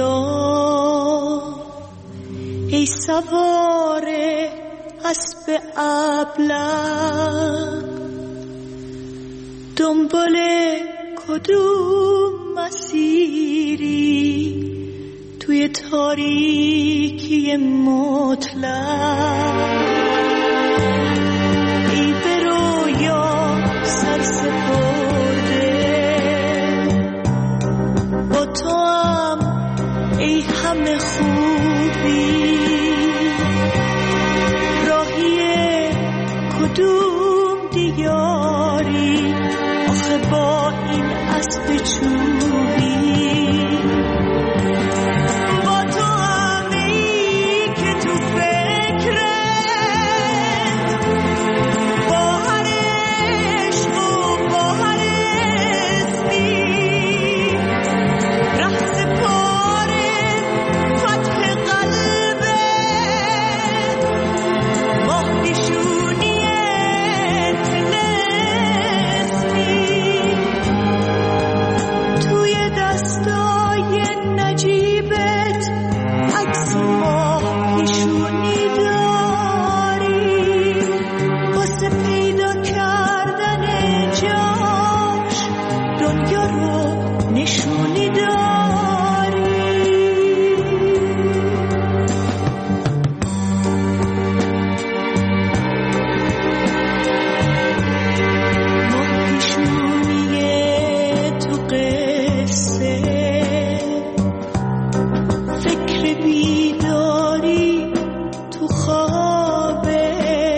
ای سوار اسب ابله، دنبال کدوم مسیری توی تاریکی مطلق؟ ای به رویا سر سپرده، با تو هم ای همه خوبی، راهی کدوم دیاری آخه با این اسب چوبی؟ با تو هم ای که تو فکرت با هر عشق و با هر اسمی ره سپاره فتح قلبت، ماه پیشونی طلسمی، توی دستای نجیبت عکس ماه پیشونی داری، واسه پیدا کردن جاش دنیا رو نشونی داری. ماه پیشونی تو قصه، فکر بیداری تو خوابه،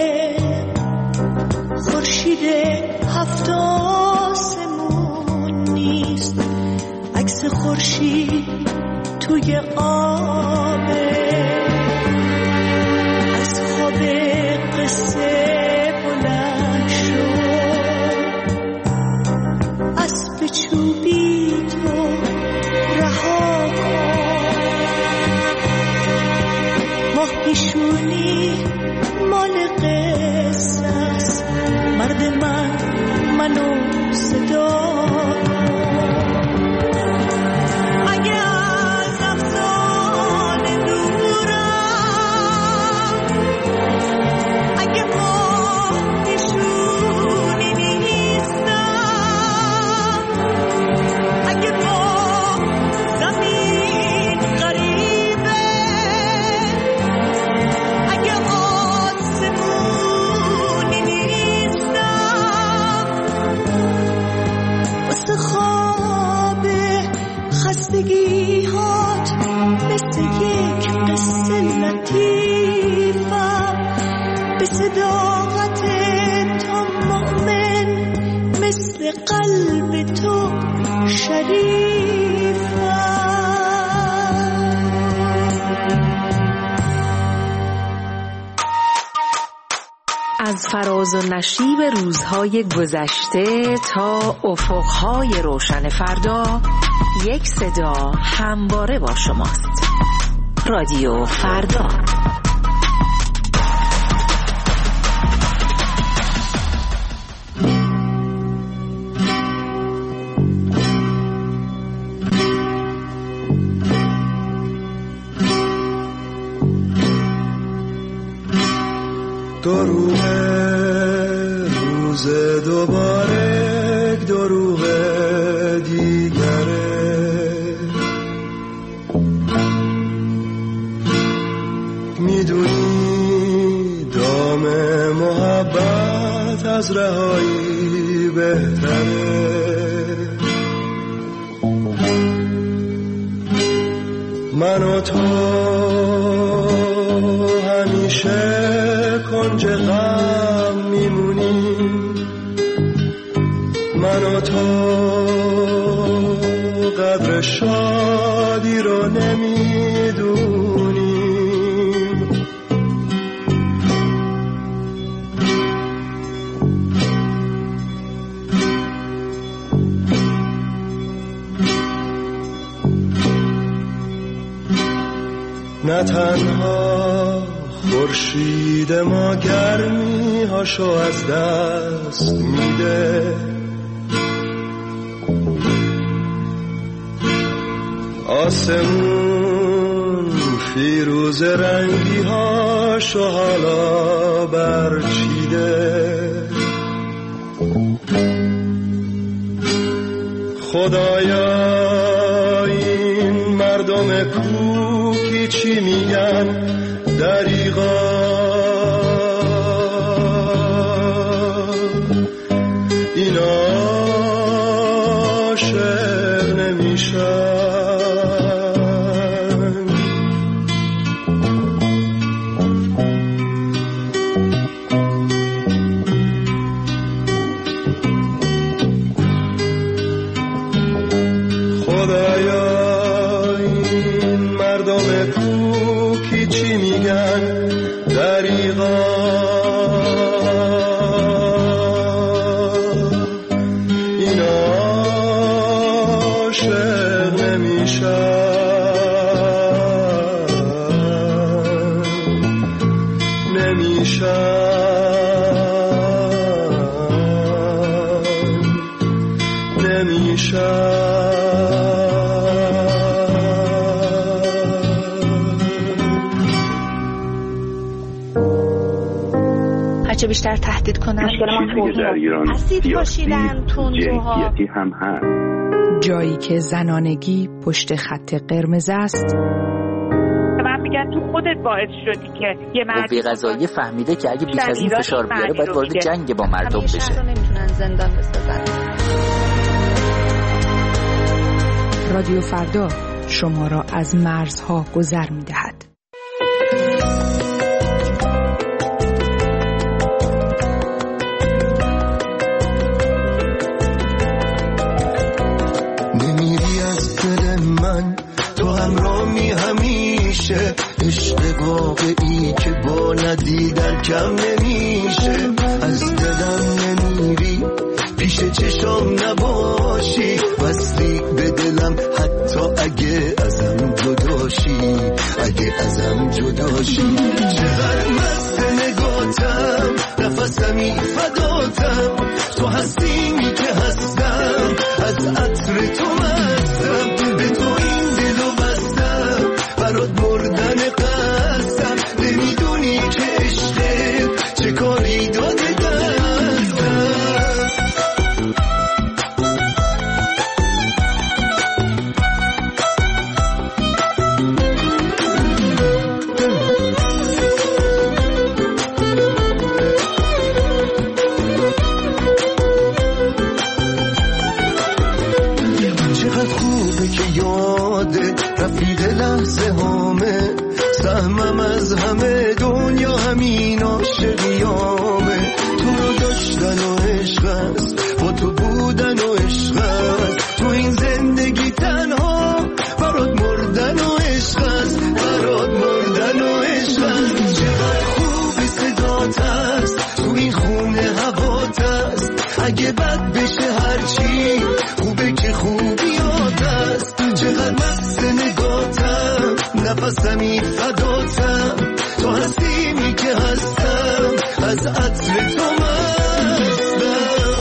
خورشید هفت آسمون نیست، عکس خورشید توی آبه، از خواب قصه بلند شد، اسب چوبی تو رها کن، ماه پیشونی مال قصه است، مرد منو صدا کن. اگه از افسانه دورم، اگه ماه پیشونی نیستم، اگه با زمین غریبه، اگه آسمونی نیستم، واسه خواب خستگی هات مثل یک قصه لطیفم، به صداقت تو مؤمن مثل قلب تو شریفم. از فراز و نشیب روزهای گذشته تا افقهای روشن فردا، یک صدا همواره با شماست. رادیو فردا. دروغ روز دوباره، دروغ دیگره، میدونی دام محبت از رهایی بهتره، من و تو همیشه کنج غم میمونیم، من و تو قدر شادی رو نمیدونیم، نه تنها خورشید ما گرمی هاشو از دست میده، آسمون فیروز رنگی هاشو حالا برچیده. خدایا این مردم کوکی چی میگن دریغا، اینا عاشق نمیشن. هرچه بیشتر تهدید کنن در ایران اسید پاشیدن تندروها هم هست. جایی که زنانگی پشت خط قرمز است. من میگن تو خودت باعث شدی که یه مرد قوه قضاییه فهمیده که اگه بیش از این فشار بیاره باید وارد جنگ با مردم بشه. شهر رو نمیتونن زندان بسازن. رادیو فردا شما را از مرزها گذر می‌دهد. نمیری از دل من، تو همراهی همیشه، عشق واقعی که با ندیدن کم نمیشه. از دلم نمیری، پیش چشام نباشی، وصلی به دلم حتی اگه ازم جداشی، اگه ازم جداشی. چقدر مست نگاتم، نفسمی فداتم، تو هستیمی که هستم، از عطر تو مستم، به تو این دلو بستم، برات مردن قصدم، نمیدونی که عشقت چه کاری داده دستم. رفیق لحظه هامه، سهمم از همه دنیا همین عاشقیامه. تو رو داشتن و عشق است، با تو بودن و عشق است، تو این زندگی تنها برات مردن و عشق است، برات مردن و عشق است. چقدر خوبی صدات است، تو این خونه هوات است، اگه بد بشه هرچی خوبه که خوبیات است. چقدر مست نگاتم، نفسمی فداتم، تو هستیمی که هستم، از عطر تو مستم.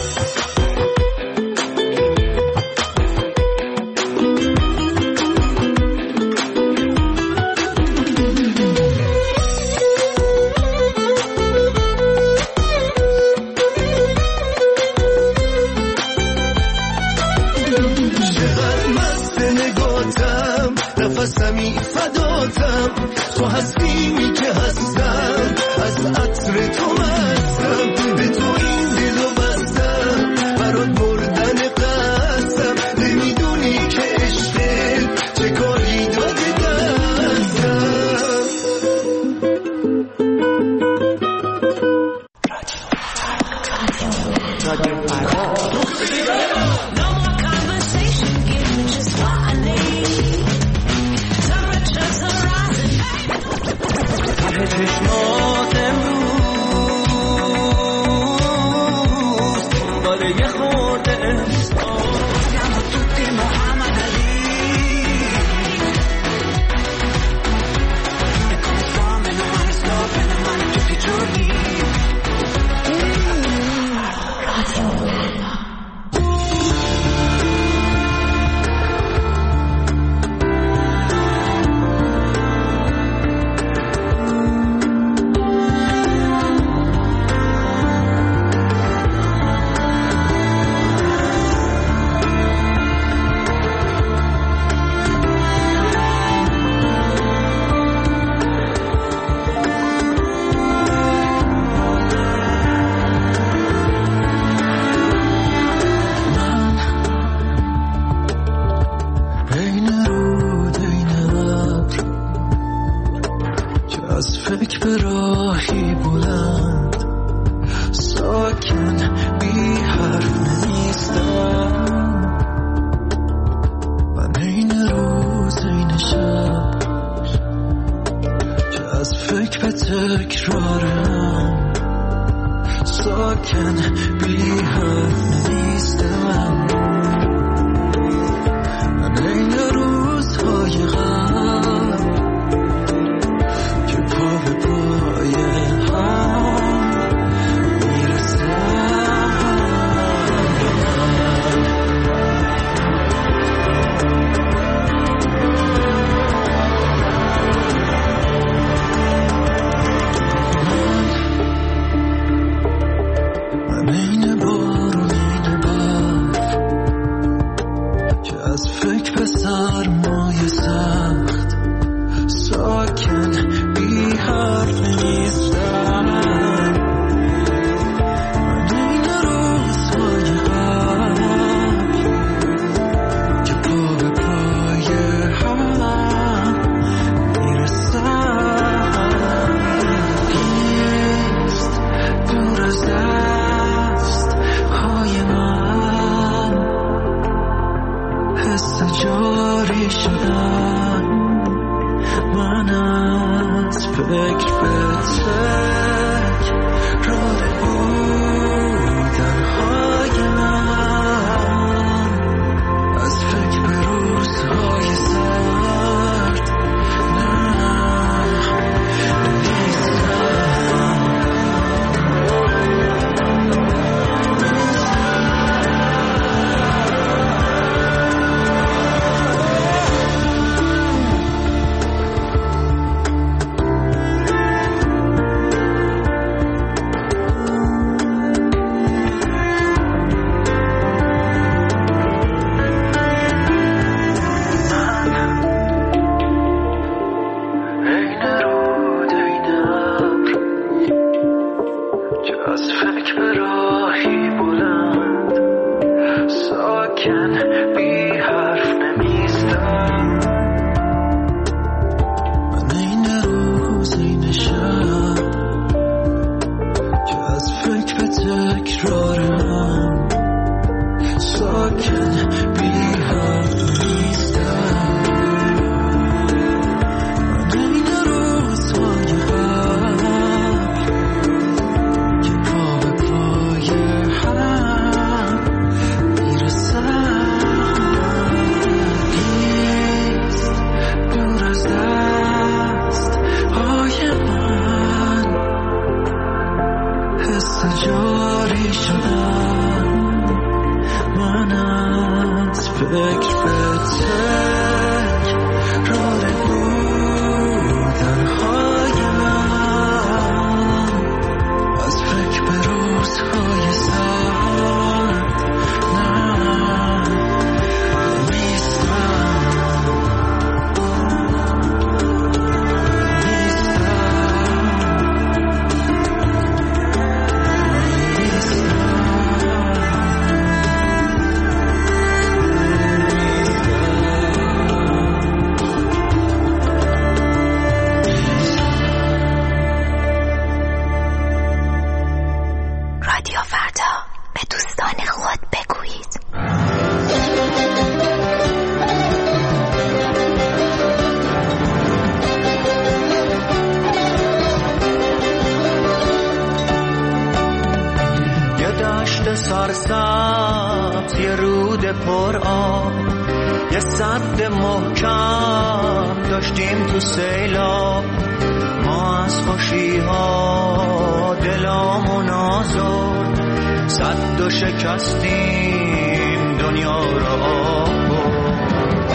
نفسمی فداتم، تو هستیمی که هستم، از عطر تو مستم، به تو این دلو بستم، برات مردن قصدم، نمیدونی که عشقت چه کاری داده دستم. فکر به راهی بلند ساکن بی حرف نیستم من این روز این شب که از فکر به تکرارم ساکن بی حرف نیستم من این روزهای غم که پا به پای هم میرسم من این بارون این برف که از فکر به سرمایه سخت ساکن بی حرف نیستم من این روزهای غم که پا به پای هم میرسم نیست دور از دست های من حس جاری شدن من از فکر به تکرار بودن های من از فکر به روزهای سرد نه نیستم عین رود عین ابر که از فکر به راهی بلند ساکن بی حرف نمیستم من این روز این شب که از فکر به تکرارم ساکن بی حرف نیستم من این روزهای غم که پا به پای هم میرسم نیست دور از دست های من حس جاری شدن من از فکر به تکرار بودن های من از فکر به روزهای سرد نه نیستم رادیو فردا به دوستان خود بگویید. یه دشت سرسبز یه رود پر آب یه سد محکم داشتیم تو سیلاب ما از خوشی ها دلامون آزرد سد و شکستیم دنیا را آب برد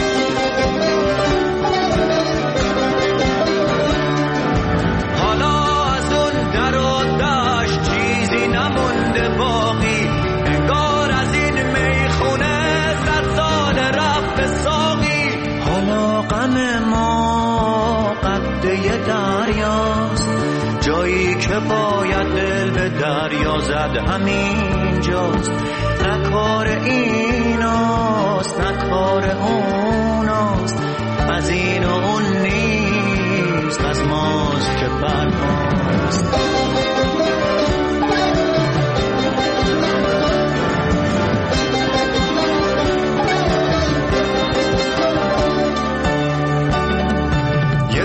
حالا از اون در و دشت چیزی نمونده باقی انگار از این میخونه 100 سال رفت ساقی حالا غم ما قده دریاست جایی که باید دل به دریا زد همینجاست نه کار ایناست نه کار اوناست از این و اون نیست از ماست که بر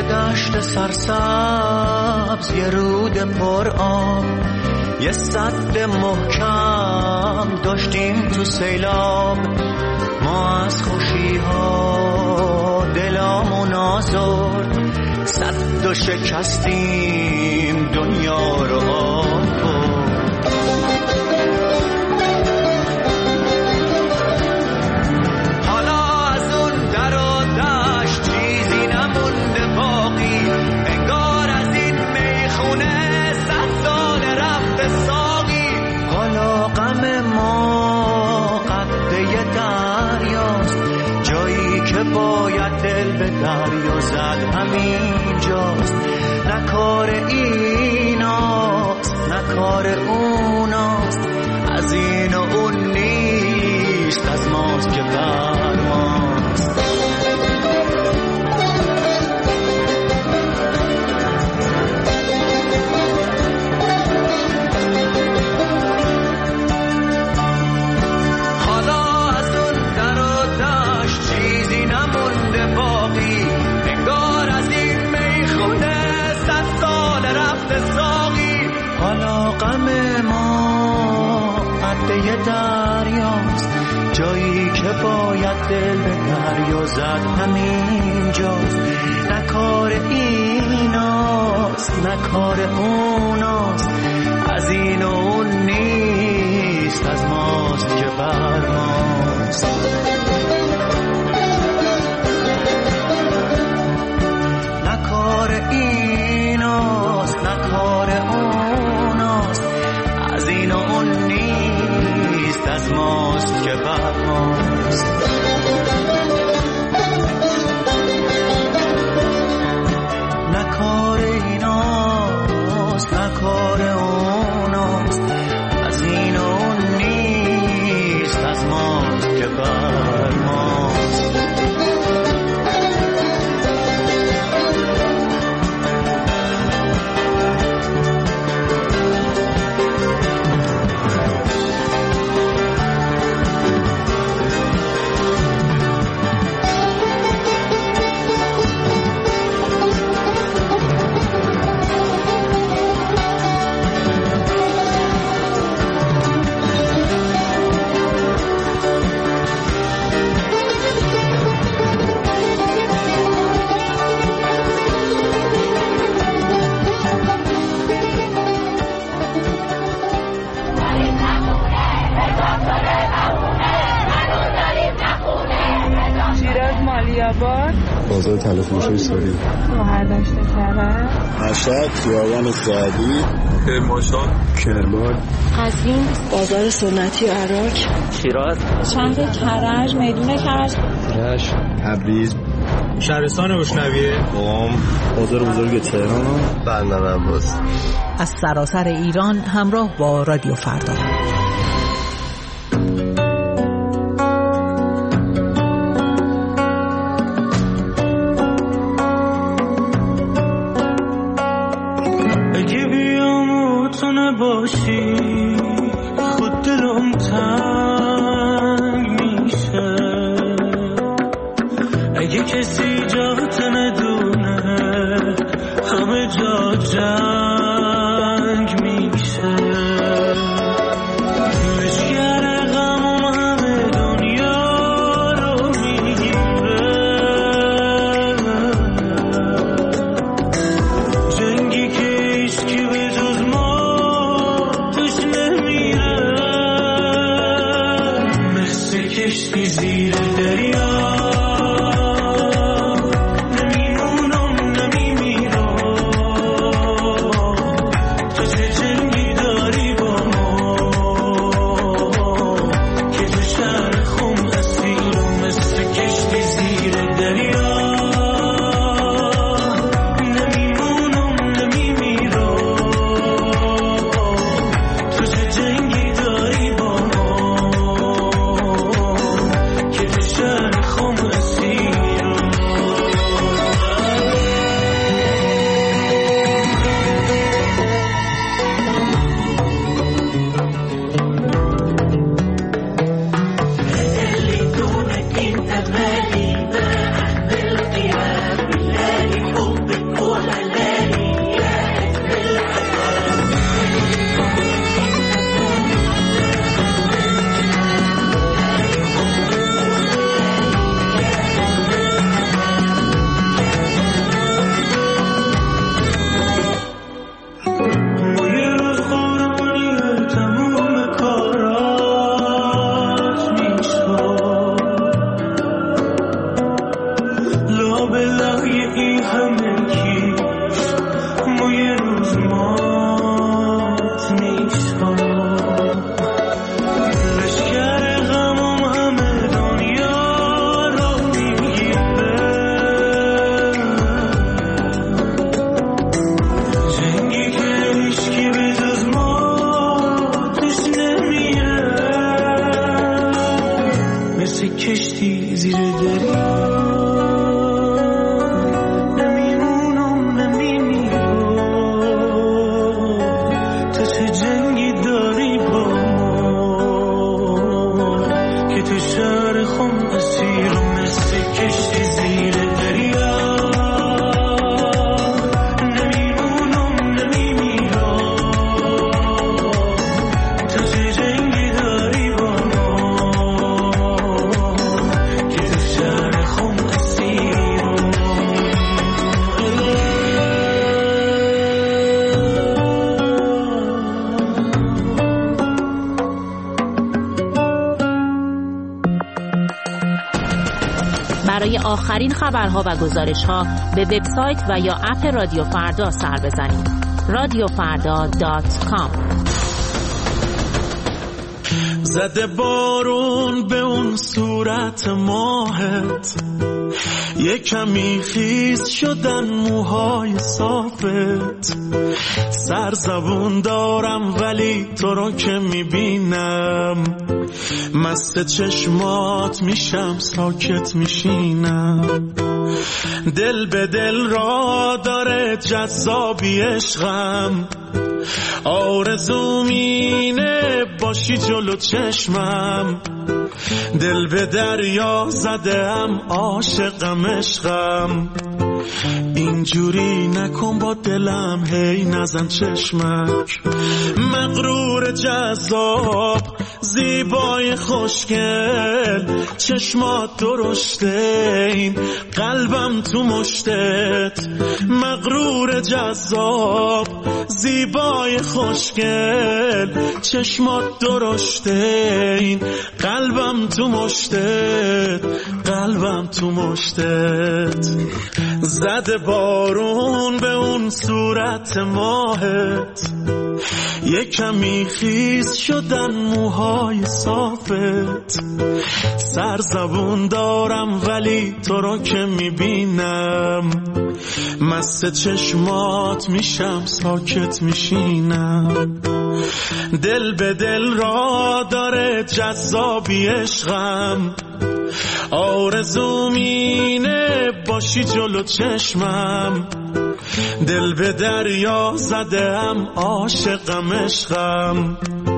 دشت سرسبز یه رود پر آب، یه سد محکم داشتیم تو سیلاب. ما از خوشی‌ها دلامون آزرد، سد و شکستیم دنیا رو آب برد. حالا از اون در و دشت چیزی نمونده باقی، انگار از این میخونه 100 سال رفته ساقی. حالا غم ما قده دریاست، جایی که باید دل به دریا زد همینجاست. نه کار ایناست نه کار اوناست، از این و اون نیست، از ماست که بر ماست. حالا از اون در و دشت چیزی نمونده باقی، انگار از این میخونه 100 سال رفته ساقی. حالا غم ما قده دریاست، جایی که باید دل به دریا زد همینجاست. نه کار ایناست نه کار اوناست، از این و اون نیست، از ماست که بر ماست. نه کار ایناست نه کار اوناست، از این و اون نیست، از ماست که بر ماست. نه کار ایناست نه کار اوناست، از این و اون نیست، از ماست که بر ماست. بازار تلفروشی سوری، مهردشت کرد، مشهد، خیابان سعدی، کرمانشاه، کرمان، قزوین، بازار سنتی عراق، شیراز، چند کرج، میدون کرج، رشت، تبریز، شهرستان روشنویه، قم، بازار بزرگ تهران، بندر عباس. از سراسر ایران همراه با رادیو فردا. باشی خود دلم تنگ میشه، اگه کسی جات ندونه همه جا جنگ میشه. مشکل غمم همه دنیا رو میگیره، جنگی که ایشکی به جز ما توش نمیره. برای آخرین خبرها و گزارش‌ها به وبسایت و یا اپ رادیو فردا سر بزنید. radiofarda.com. زده بارون به اون صورت ماهت، یه کمی خیس شدن موهای صافت. سرزبون دارم ولی تو رو که میبینم، مست چشمات میشم ساکت میشینم. دل به دل را داره جذابی عشقم، آرزوم اینه باشی جلو چشمم. دل به دریا زدم عاشقم عشقم، اینجوری نکن با دلم هی نزن چشمک. مغرور جذاب زیبای خوشگل، چشمات درشته این قلبم تو مشتت. مغرور جذاب زیبای خوشگل، چشمات درشته این قلبم تو مشتت. قلبم تو مشتت. زده بارون به اون صورت ماهت، یه کمی خیس شدن موهای صافت. سرزبون دارم ولی تو رو که میبینم، مست چشمات میشم ساکت میشینم. دل به دل را داره جذابی عشقم، آرزوم اینه باشی جلو چشمم. دل به دریا زدم عاشقم عشقم،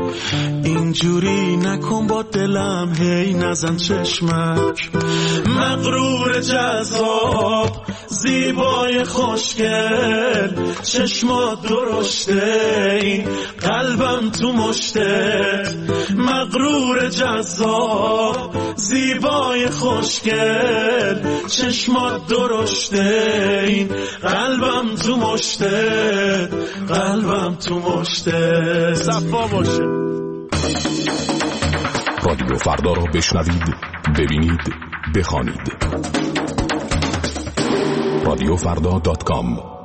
اینجوری نکن با دلم هی نزن چشمک. مغرور جذاب زیبای خوشگل، چشمات درشته این قلبم تو مشتت. مغرور جذاب زیبای خوشگل، چشمات درشته این قلبم تو مشتت. قلبم تو مشتت. صفا باشه. رادیو فردا رو بشنوید، ببینید، بخوانید. radiofarda.com.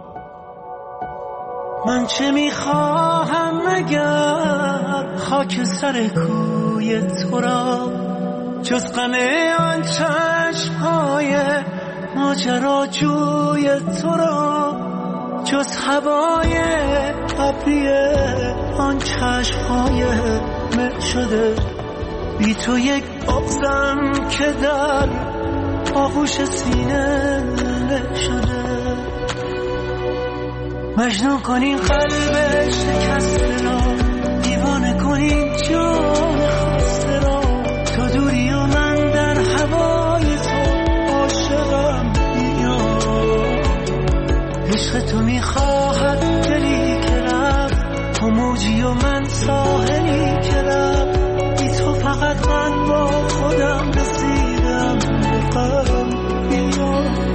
من چه میخواهم مگر خاک سر کوی تو را، جز غم آن چشم‌های ماجراجوی تو را، جز هوای ابری آن چشم‌های مه شده. بی تو یک بغضم که در آغوش سینه له شده. مجنون کنین قلب شکسته را، دیوانه کنین جان خسته را. تو دوری و من در هوای تو عاشقم میام. عشق تو میخواهد دلی که رفت، تو موجی و من ساحلی که رفت. بی تو فقط من با خودم رسیدم به قلب میام.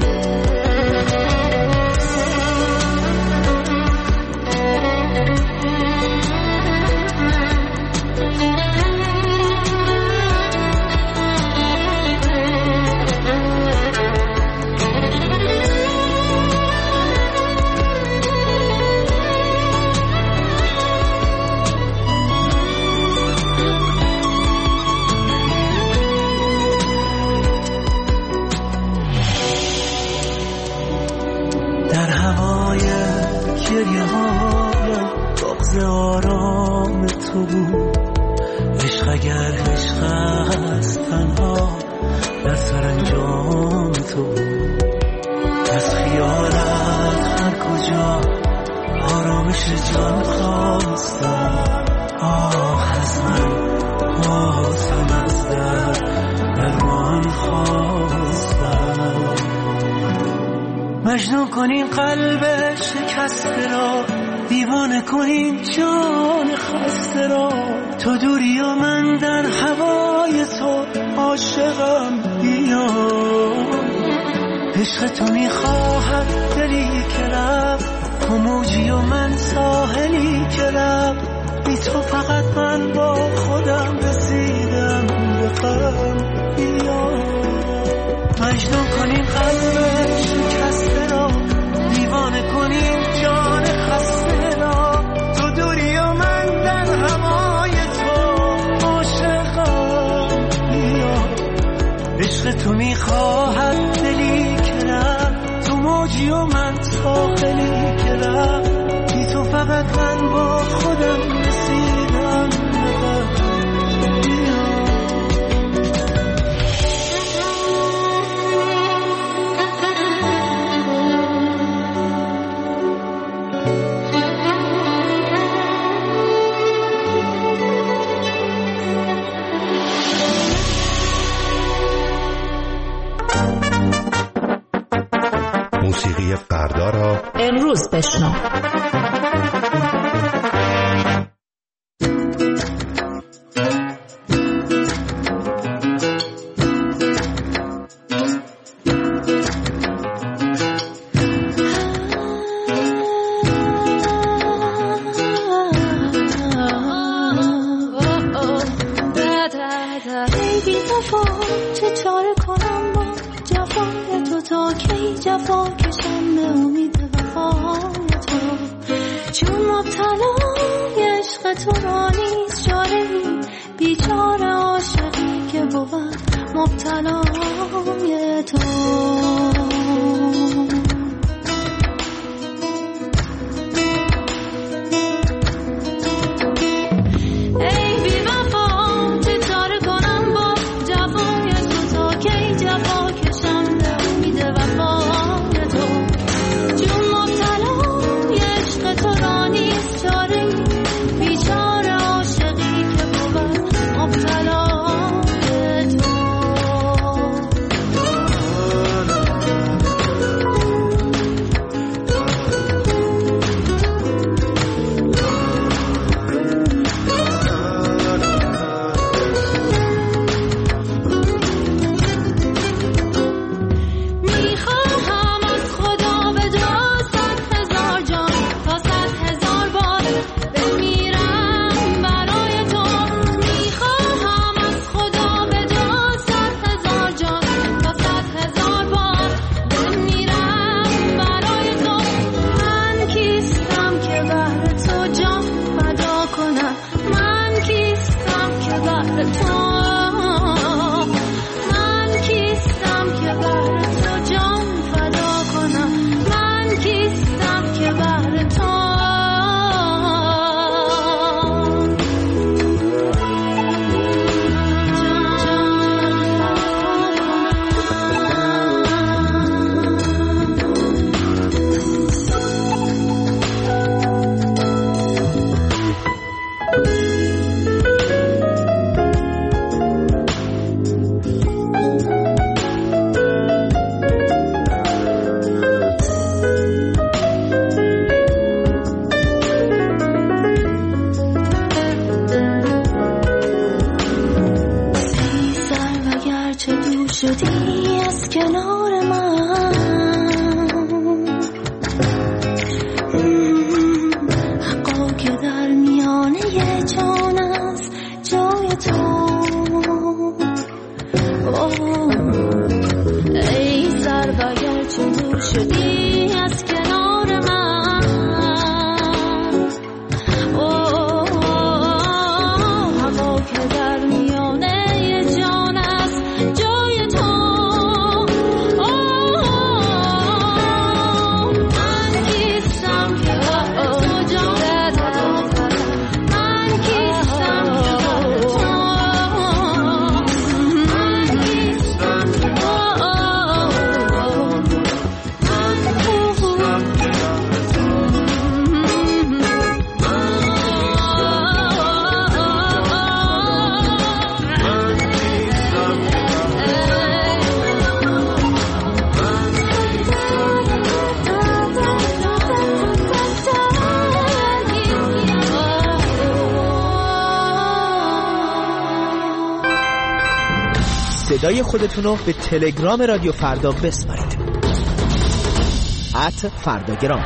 آرام تو بود عشق، اگر عشق است تنها در سرانجام تو بود. از خیالت هر کجا آرامش جان خواستم. از من بازم از درمان خواستم. مجنون کنین قلب شکسته را، دیوانه کنین جان خسته را. تو دوری و من در هوای تو عاشقم بیام. عشق تو میخواهد دلی که رفت، تو موجی و من ساحلی که رفت. بی تو فقط من با خودم رسیدم به قلب بیام. مجنون کنین ساحلی که رفت بی تو فقط من با خودم رسیدم. موسیقی فردا را امروز بشنو. صدای خودتون رو به تلگرام رادیو فردا بسپارید. @فرداگرام.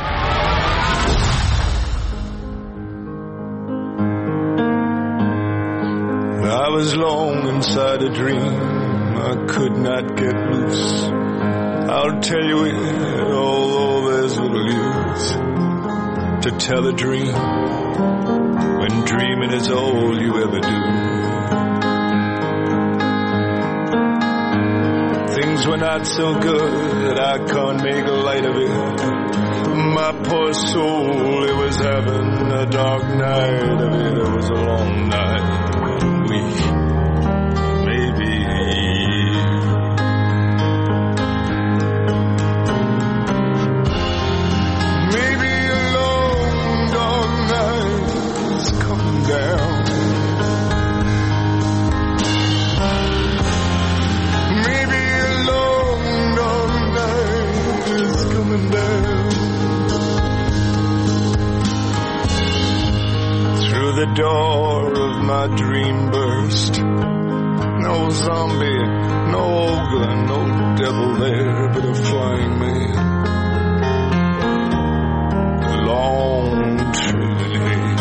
I was long inside a dream I could not get loose. I'll tell you it, although there's little use to tell a dream when dreaming is all you ever do. Things were not so good that I can't make light of it. my poor soul, it was heaven. A dark night of it, it was a long night, weak, maybe. Maybe a long dark night is coming down. Maybe a long dark night is coming down. The door of my dream burst. No zombie, no ogre, no devil there, but a flying man. Long trailing hair,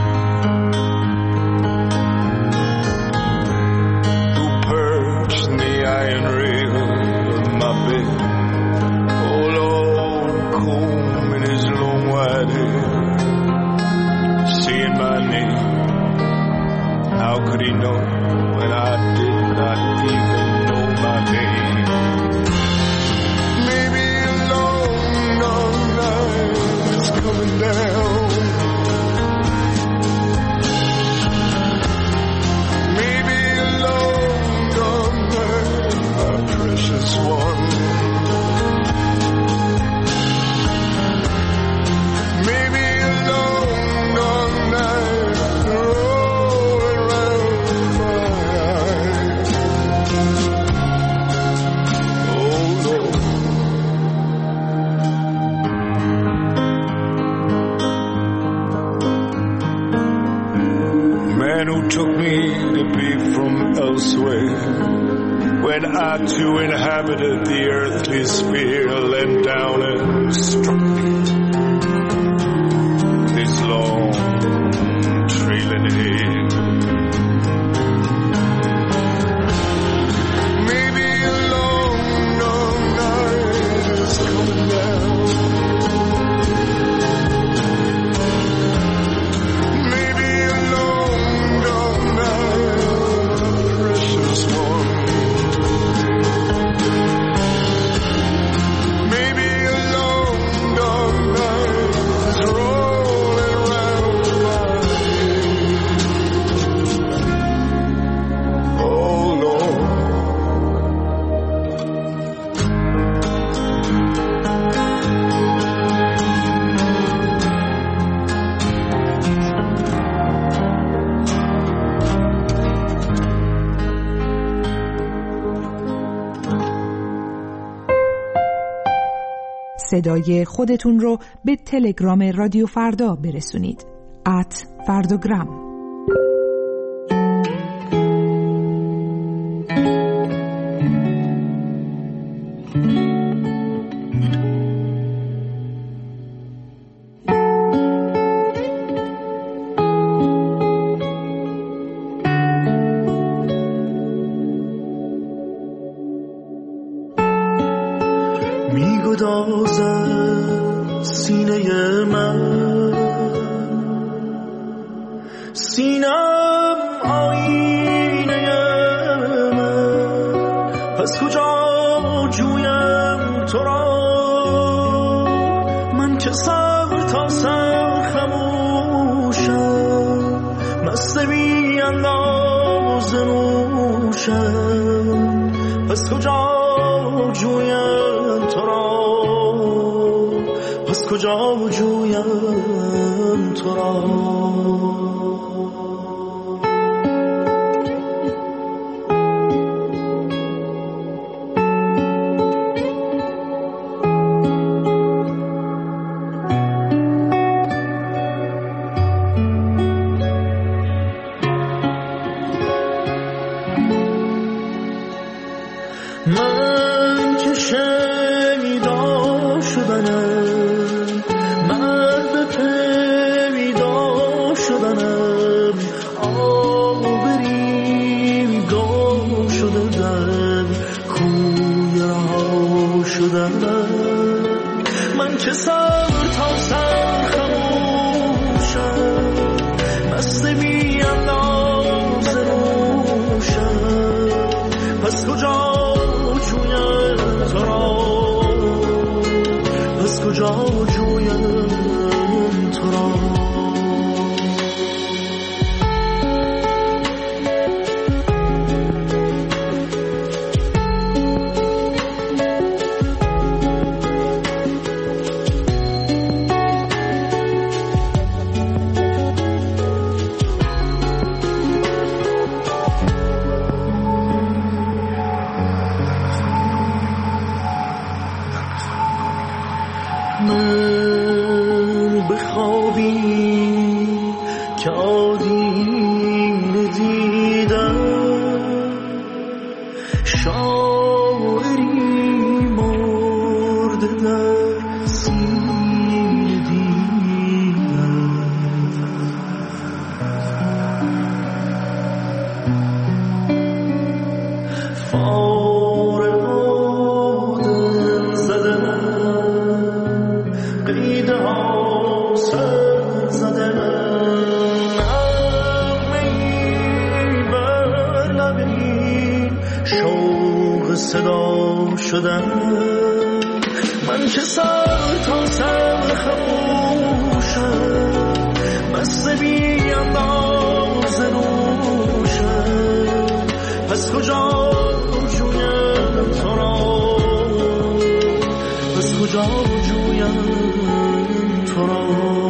who perched in the iron rail of my bed. Oh Lord, comb in his long white hair, seeing my name. How could he know when I did not even know my name? Maybe a long, long night is coming down. Maybe a long, long night, my precious one. Maybe a long, long night, rolling round my eyes. Oh Lord. Man who took me to be from elsewhere, when I too inhabited the earthly sphere, leant down and struck me. His long trailing hair. Maybe a long, long night is coming down. Maybe a long, long night, precious one. Maybe a long, long night is rolling round my head. Oh Lord. صدای خودتون رو به تلگرام رادیو فردا برسونید. @فردوگرام. میگدازد سینه من، سینم آینه من، پس کجا جویم تو را؟ من که سر تا سر خموشم، مست بی انداز نوشم، پس کجا جویم تو را؟ پس کجا جویم تو را؟ من که شنیدا شدنم، مرد پیدا شدنم، آبری گم شده در کوی رها شدنم. من که سر تا سر خموشم، مست بی انداز نوشم، پس کجا جویم تو را؟ پس کجا جویم بخوابی که آدینه دیدم، شاعری مرده در سینه دیدم. فارغ آدم زدم، قیده ها سر زدم، نغمه‌ای بر لبین شوق صدا شدم. من که سر تا سر خموشم، بسته بی انداز روشم، پس کجا جویم تو را، پس کجا جویم تو را.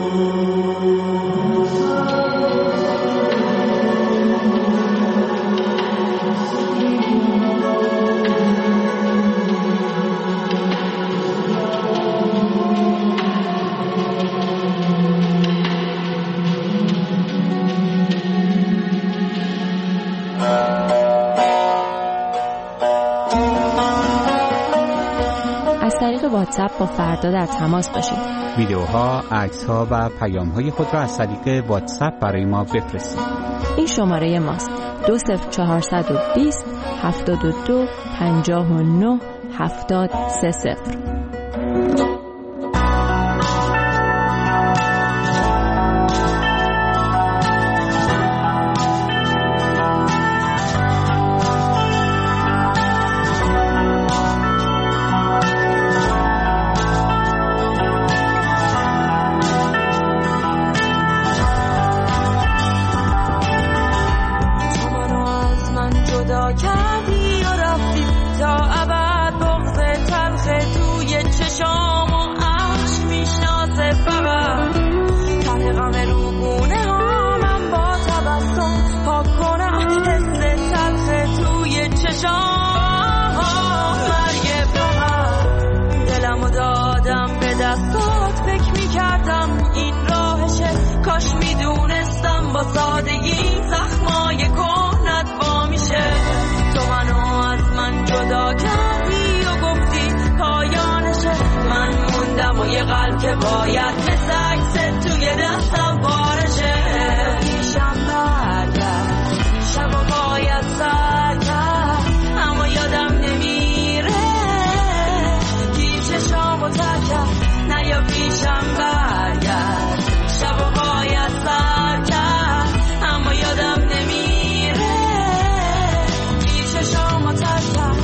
از طریق واتساپ با فردا در تماس باشید. ویدیوها، عکس‌ها و پیام‌های خود را از طریق واتساپ برای ما بفرستید. این شماره ماست: 20420 72 59 730. کاش میدونستم با سادگی زخمای کهنت وا میشه. تو منو از من جدا کردی و گفتی پایانشه. من موندم و یه قلب که باید مثل عکست توی دستم بارشه. پیشم برگرد شب و باید سر کرد، اما یادم نمیره کی چشامو تر کرد. نه یا پیشم برگرد شب و باید سر کرد، اما یادم نمیره کی چشامو تر کرد.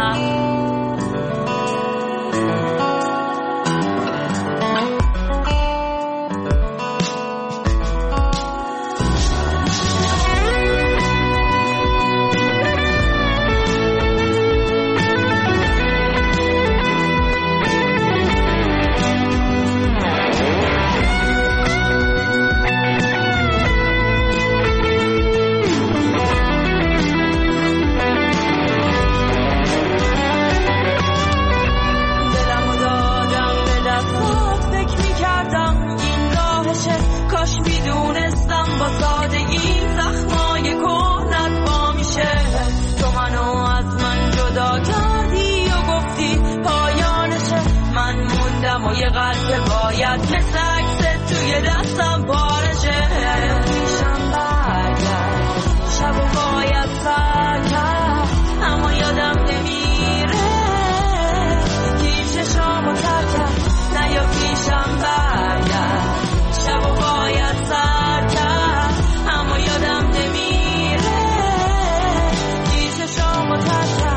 کاش میدونستم با سادگی زخمای کهنت وا میشه. تو منو از من جدا کردی و گفتی پایانشه. من موندم و یه قلب که باید مثل عکست توی دستم بارشه. پیشم برگرد شب و باید سر کرد، اما یادم نمیره کی چشامو تر کرد. نه یا پیشم برگرد شب و باید سر کرد، اما یادم نمیره کی چشامو تر کرد.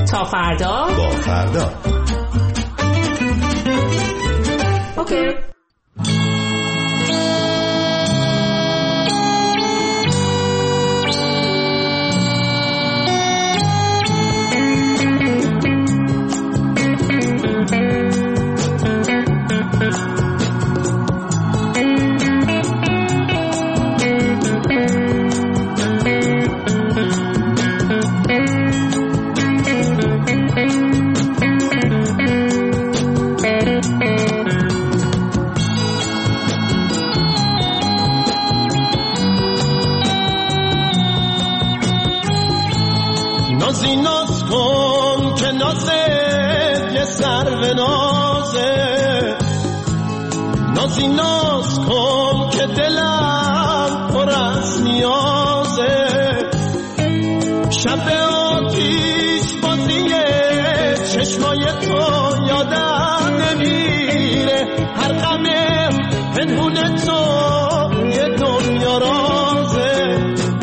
تا فردا با فردا. اوکی. نازی ناز کن که نازت یه سرو نازه، نازی ناز کن که دلم پر از نیازه، شب آتیش بازیه چشمای تو یادم نمیره، هر غم پنهون تو یه دنیا رازه.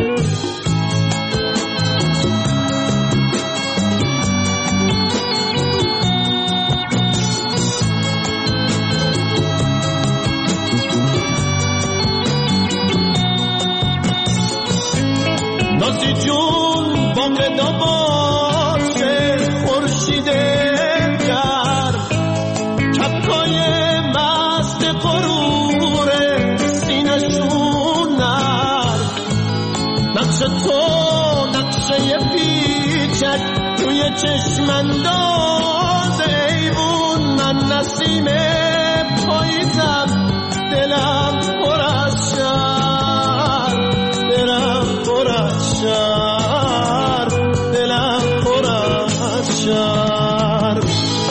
نازی جون باقدا باشه خورشید گرم، کپکای مست غرور سینه‌شون نرم، نقش تو نقشه پیچک توی چشم انداز ایوون، من نسیم پاییزم دلم پر از شهر، دلم پر از شهر، دلم پر از شهر.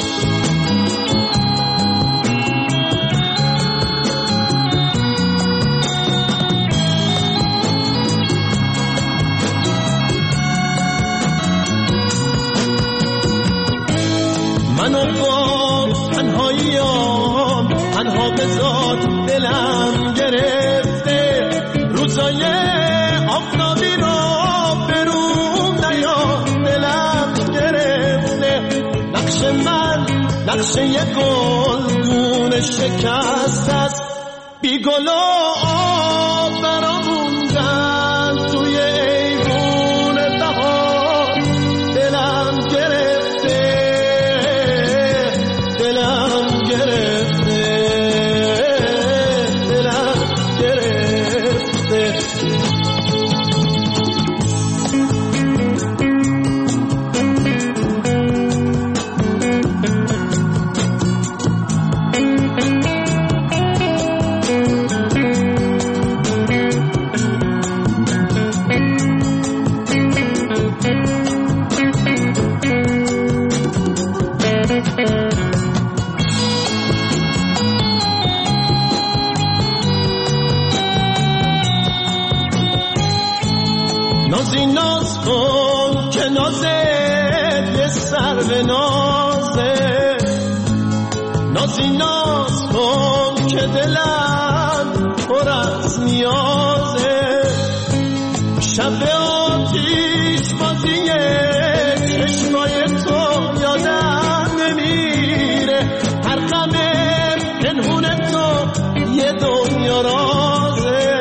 منو با تنهاییام تنها بذار، دلم گرفته روزای آفتابی رو بروم نیا، دلم گرفته نقش من نقشه یه گلگون شکست است، بی گل و آب برام موندن توی ایوون بهار، دلم گرفته دلم گرفته دلم گرفته. نازی ناز کن که نازت یه سرو نازه، نازی ناز کن که دلم پر از نیازه، شب آتیش بازیه چشمای تو یادم نمیره، هر غم پنهون تو یه دنیا رازه.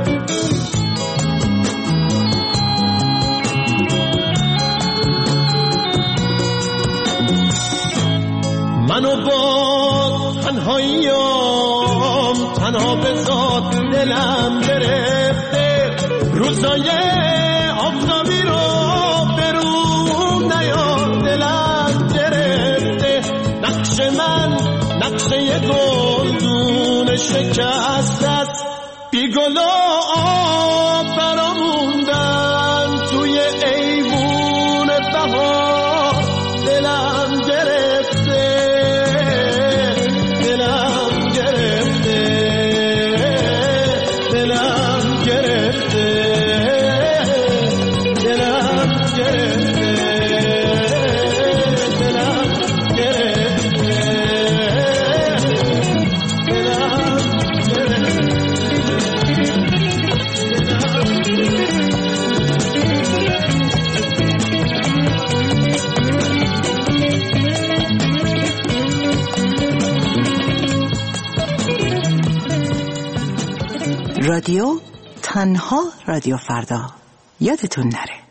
منو با تنهاییام تنها بذار، دلم گرفته روزای آفتابی رو بروم نیار، دلم گرفته نقش من نقشه یه گلدون شکست است، بی گل و آب برام موندن توی ایوون بهار، دلم گرفته دلم گرفته دلم گرفته دلم گرفته دلم گرفته دلم گرفته. رادیو، تنها رادیو فردا. یادتون نره.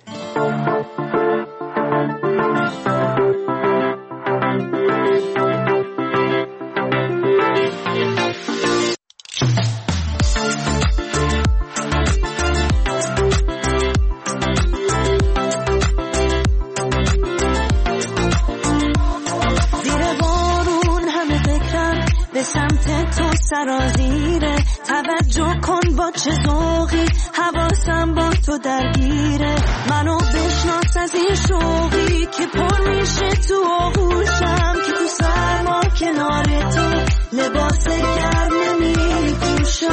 سرازیره توجه کن با چه ذوقی حواسم با تو درگیره منو بشناس از این شوقی که پر میشه تو آغوشم که تو سرما کنار تو لباس گرم نمیپوشم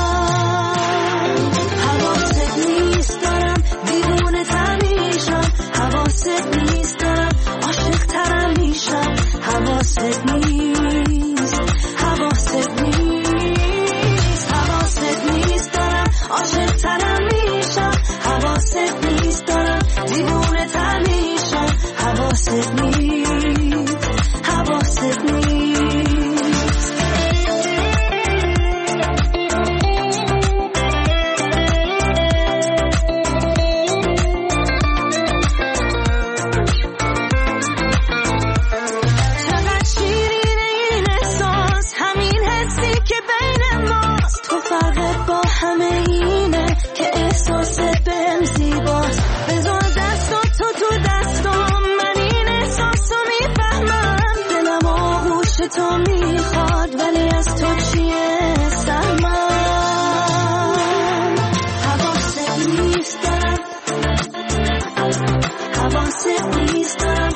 حواست نیست دارم دیوونه تمیشم حواست نیست دارم عاشق ترم میشم حواست نیست حواست نیست حواست نیست دارم عاشق ترم میشم حواست نیست دارم دیوونه تر میشم حواست نیست حواست نیست تو میخواد ولی از تو چیه سرمن حواست نیست دارم حواست نیست دارم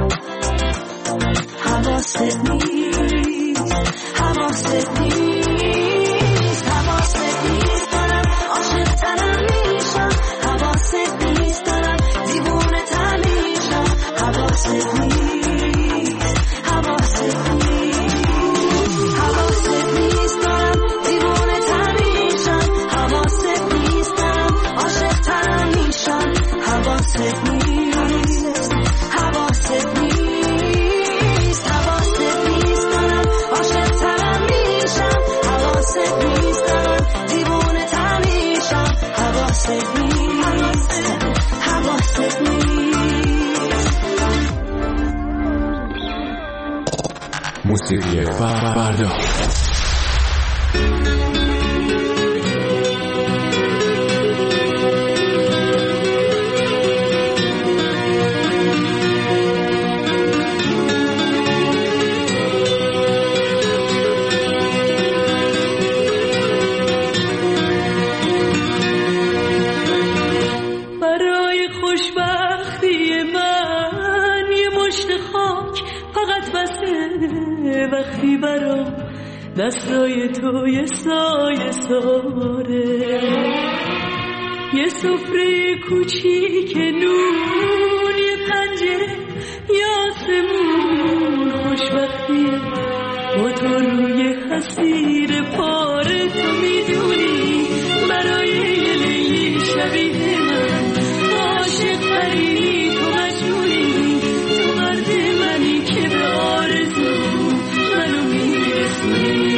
حواست نیست حواست نیست حواست نیست دارم عاشق ترم میشم حواست نیست دارم دیوونه تر میشم حواست نیست حواست نیست موسیقی فردا. برای خوشبختی من یه مشت خاک فقط بسه وقتی برام دستای تو یه سایه ساره یه سفره کوچیک نون یه پنجره یه آسمون خوشبختی با تو روی حسیر پاره تو میدونی برای یه لیلی شبیه من عاشق تری تو مجنونی تو مرد منی که به آرزو منو میرسونی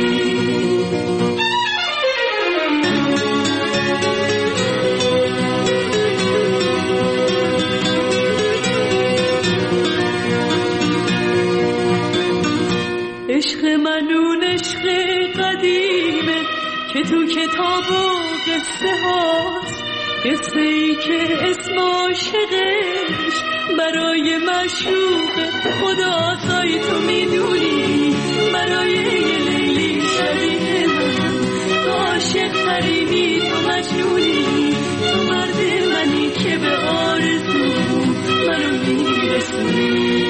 عشق منون عشق قدیمه که تو کتاب و قصه هاست قصه ای که اسم عاشقش برای معشوق خداست آی تو میدونی برای یه لیلی شبیه من تو عاشق ترینی تو مجنونی تو مرد منی که به آرزو منو میرسونی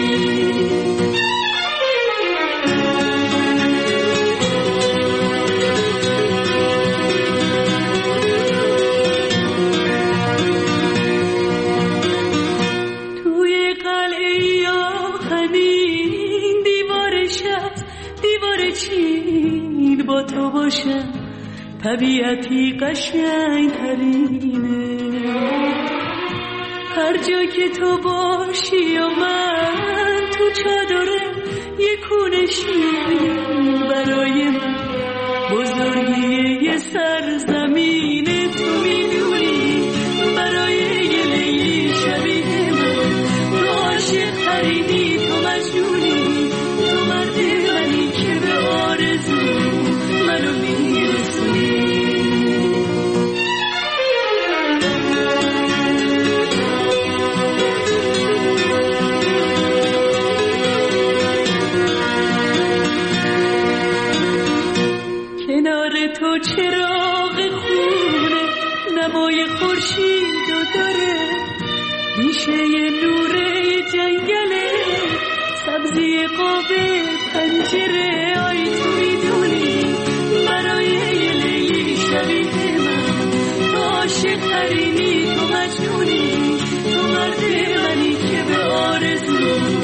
با تو باشم طبیعتی قشنگ ترینه هر جا که تو باشی و من تو چادره یه کونه شیرین برای من بزرگی یه سرزمین قرینی تو مجنونی تو مرد منی که به آرزو منو میرسونی کنار تو چراغ خونه نمای خورشید و داره میشه یه نوره جنگله سبزی قابل پنجره آی تو میدونی برای یه لیلی شبیه من تو عاشق قرینی تو مجنونی تو مرد منی که به آرزو